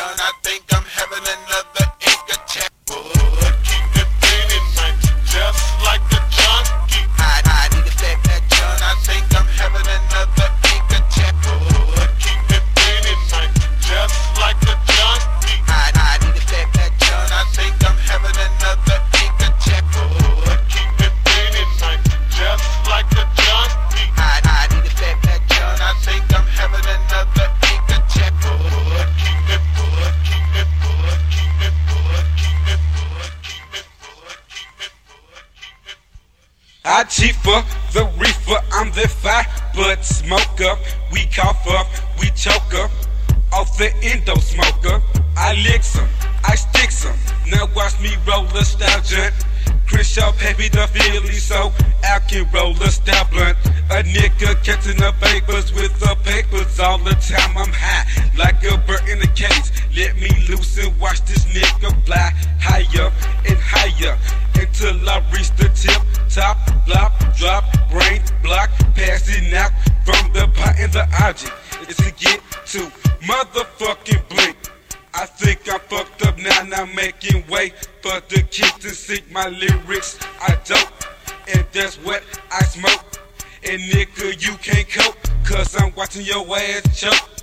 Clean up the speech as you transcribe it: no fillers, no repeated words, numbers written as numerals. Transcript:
done, I think I'm having another ink attack. Keep it bleeding, man, just like a junkie. I need a fat John, I think I'm having another ink attack. Keep it bleeding, man, just like a junkie. I need a fat John, I think I'm having another ink attack. Keep it bleeding, man, just like a junkie. I need a fat John, I think I'm having another ink attack. I cheaper, the reefer, I'm the fire butt smoker. We cough up, we choke up, off the endo smoker. I lick some, I stick some, now watch me roll a style joint. Crenshaw happy the Philly, so I can roll a style blunt. A nigga catching the papers with the papers all the time. I'm high, like a bird in a cage. Let me loose and watch this nigga fly higher and higher until I reach the tip. Top, blop, drop, brain, block, passing out from the pot and the object. It's to get to motherfucking blink. I think I'm fucked up now, now making way for the kids to sing my lyrics. I dope, and that's what I smoke. And nigga, you can't cope, cause I'm watching your ass choke.